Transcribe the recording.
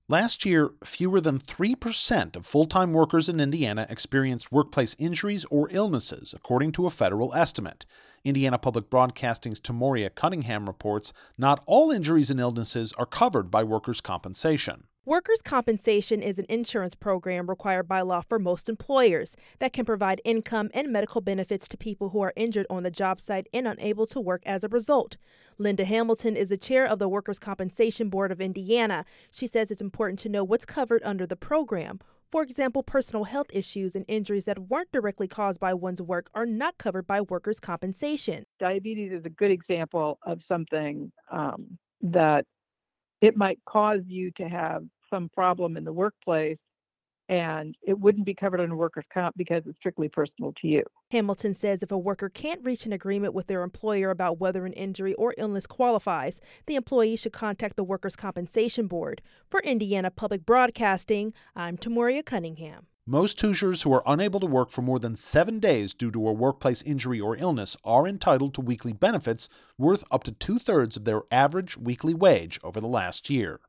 Last year, fewer than 3% of full-time workers in Indiana experienced workplace injuries or illnesses, according to a federal estimate. Indiana Public Broadcasting's Tamoria Cunningham reports not all injuries and illnesses are covered by workers' compensation. Workers' compensation is an insurance program required by law for most employers that can provide income and medical benefits to people who are injured on the job site and unable to work as a result. Linda Hamilton is the chair of the Workers' Compensation Board of Indiana. She says it's important to know what's covered under the program. For example, personal health issues and injuries that weren't directly caused by one's work are not covered by workers' compensation. Diabetes is a good example of something that it might cause you to have some problem in the workplace, and it wouldn't be covered under workers' comp because it's strictly personal to you. Hamilton says if a worker can't reach an agreement with their employer about whether an injury or illness qualifies, the employee should contact the Workers' Compensation Board. For Indiana Public Broadcasting, I'm Tamoria Cunningham. Most Hoosiers who are unable to work for more than 7 days due to a workplace injury or illness are entitled to weekly benefits worth up to 2/3 of their average weekly wage over the last year.